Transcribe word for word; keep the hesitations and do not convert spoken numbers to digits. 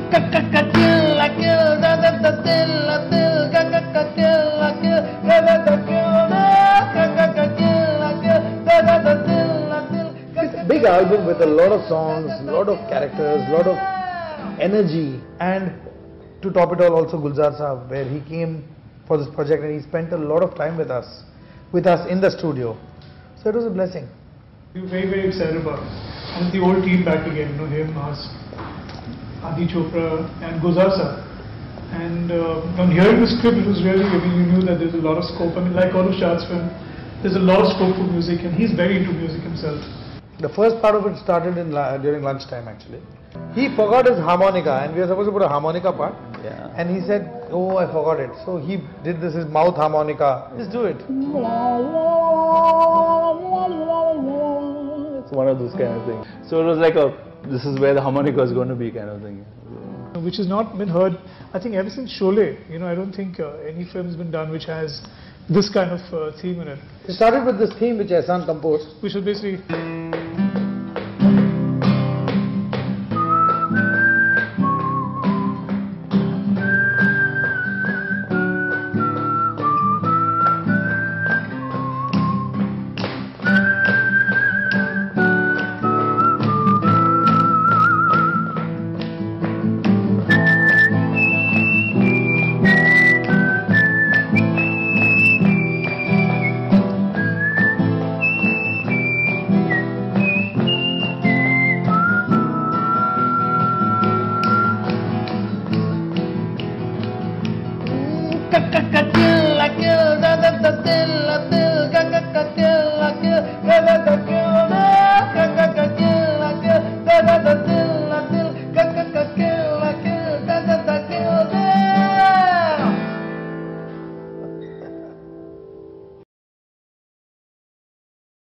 Big album with a lot of songs, a lot of characters, a lot of energy, and to top it all also Gulzar Saab, where he came for this project and he spent a lot of time with us, with us in the studio. So it was a blessing. We were very, very excited about it. And the old team back again, you know, him, us, Adi Chopra and Gulzar Saab. And uh, on hearing the script, it was really, I mean, you knew that there's a lot of scope. I mean, like all of Shah's film, there's a lot of scope for music, and he's very into music himself. The first part of it started in during lunchtime actually. He forgot his harmonica and we were supposed to put a harmonica part. Yeah. And he said, oh, I forgot it. So he did this, his mouth harmonica. Just do it. It's one of those kind of things. So it was like a, this is where the harmonica is going to be kind of thing. Which has not been heard, I think, ever since Sholay. You know, I don't think uh, any film has been done which has this kind of uh, theme in it. It started with this theme which Ehsaan composed. Which was basically...